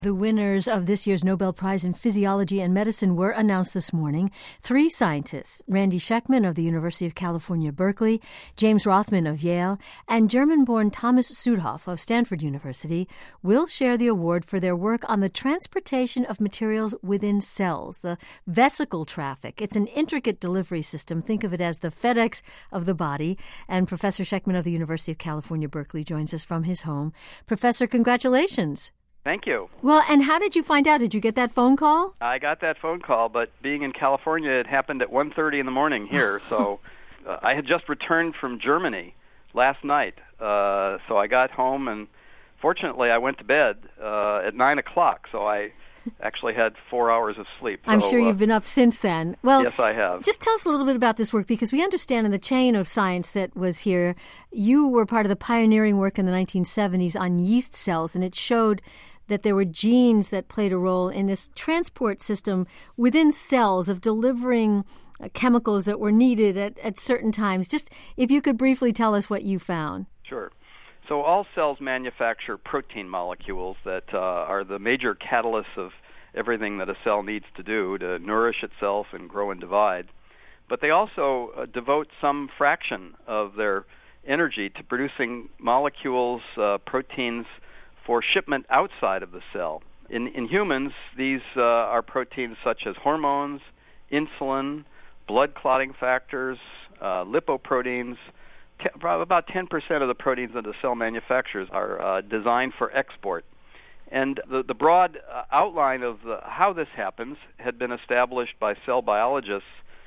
The winners of this year's Nobel Prize in Physiology and Medicine were announced this morning. 3 scientists, Randy Schekman of the University of California, Berkeley, James Rothman of Yale, and German-born Thomas Südhof of Stanford University, will share the award for their work on the transportation of materials within cells, the vesicle traffic. It's an intricate delivery system. Think of it as the FedEx of the body. And Professor Schekman of the University of California, Berkeley, joins us from his home. Professor, congratulations. Thank you. Well, and how did you find out? Did you get that phone call? I got that phone call, but being in California, it happened at 1:30 in the morning here. So I had just returned from Germany last night. So I got home, and fortunately, I went to bed at 9 o'clock. So I actually had 4 hours of sleep. I'm sure you've been up since then. Well, yes, I have. Just tell us a little bit about this work, because we understand in the chain of science that was here, you were part of the pioneering work in the 1970s on yeast cells, and it showed that there were genes that played a role in this transport system within cells of delivering chemicals that were needed at certain times. Just if you could briefly tell us what you found. Sure. So all cells manufacture protein molecules that are the major catalysts of everything that a cell needs to do to nourish itself and grow and divide. But they also devote some fraction of their energy to producing molecules, proteins, for shipment outside of the cell. In humans, these are proteins such as hormones, insulin, blood clotting factors, lipoproteins. About 10% of the proteins that the cell manufactures are designed for export. And the broad outline of how this happens had been established by cell biologists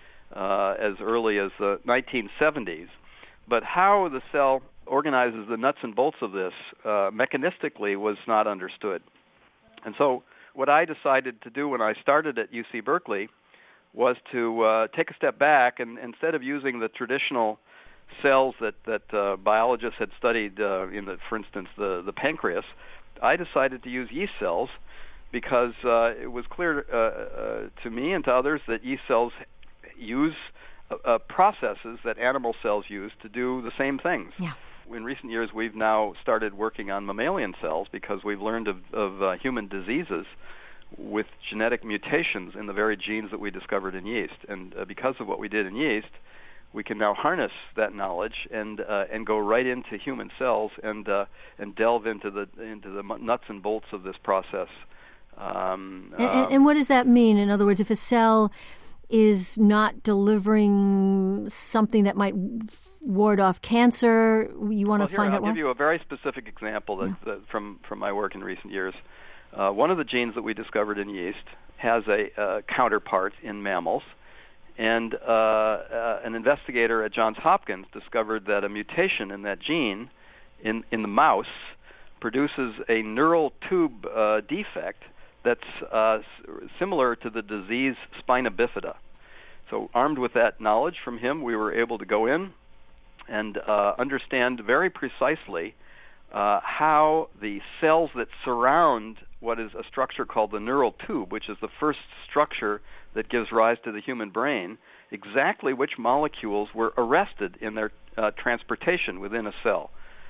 as early as the 1970s. But how the cell organizes the nuts and bolts of this mechanistically was not understood. And so what I decided to do when I started at UC Berkeley was to take a step back, and instead of using the traditional cells that biologists had studied for instance, the pancreas, I decided to use yeast cells because it was clear to me and to others that yeast cells use processes that animal cells use to do the same things. Yeah. In recent years, we've now started working on mammalian cells because we've learned of human diseases with genetic mutations in the very genes that we discovered in yeast. And because of what we did in yeast, we can now harness that knowledge and go right into human cells and delve into the nuts and bolts of this process. And what does that mean? In other words, if a cell is not delivering something that might ward off cancer, you want to find out why? I'll give you a very specific example that from my work in recent years. One of the genes that we discovered in yeast has a counterpart in mammals, and an investigator at Johns Hopkins discovered that a mutation in that gene in the mouse produces a neural tube defect that's similar to the disease spina bifida. So armed with that knowledge from him, we were able to go in and understand very precisely how the cells that surround what is a structure called the neural tube, which is the first structure that gives rise to the human brain, exactly which molecules were arrested in their transportation within a cell.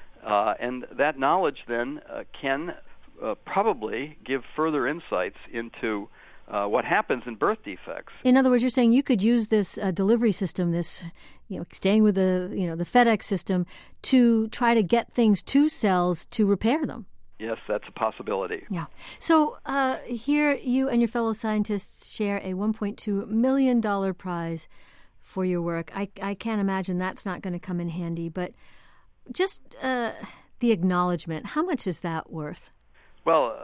And that knowledge then can probably give further insights into what happens in birth defects. In other words, you're saying you could use this delivery system, this, staying with the FedEx system, to try to get things to cells to repair them. Yes, that's a possibility. Yeah. So here you and your fellow scientists share a $1.2 million prize for your work. I can't imagine that's not going to come in handy, but just the acknowledgement, how much is that worth? Well,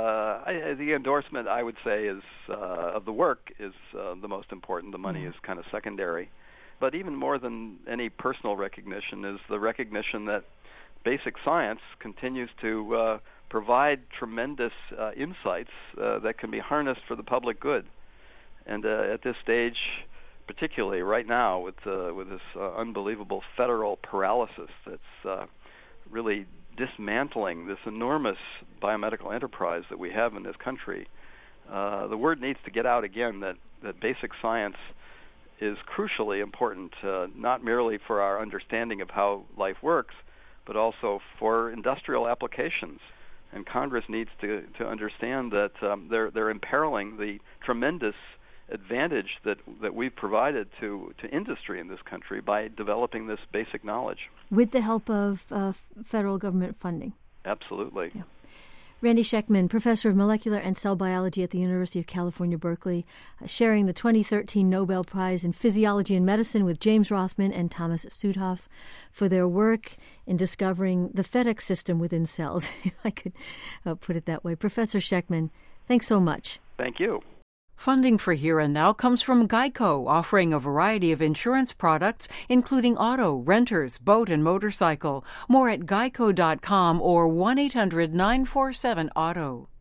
the endorsement, I would say, is of the work is the most important. The money is kind of secondary. But even more than any personal recognition is the recognition that basic science continues to provide tremendous insights that can be harnessed for the public good. And at this stage, particularly right now with this unbelievable federal paralysis that's really dismantling this enormous biomedical enterprise that we have in this country, the word needs to get out again that basic science is crucially important, not merely for our understanding of how life works, but also for industrial applications. and Congress needs to understand that they're imperiling the tremendous advantage that we've provided to industry in this country by developing this basic knowledge. With the help of federal government funding. Absolutely. Yeah. Randy Schekman, professor of molecular and cell biology at the University of California, Berkeley, sharing the 2013 Nobel Prize in Physiology and Medicine with James Rothman and Thomas Südhof for their work in discovering the FedEx system within cells, if I could put it that way. Professor Schekman, thanks so much. Thank you. Funding for Here and Now comes from GEICO, offering a variety of insurance products, including auto, renters, boat, and motorcycle. More at geico.com or 1-800-947-AUTO.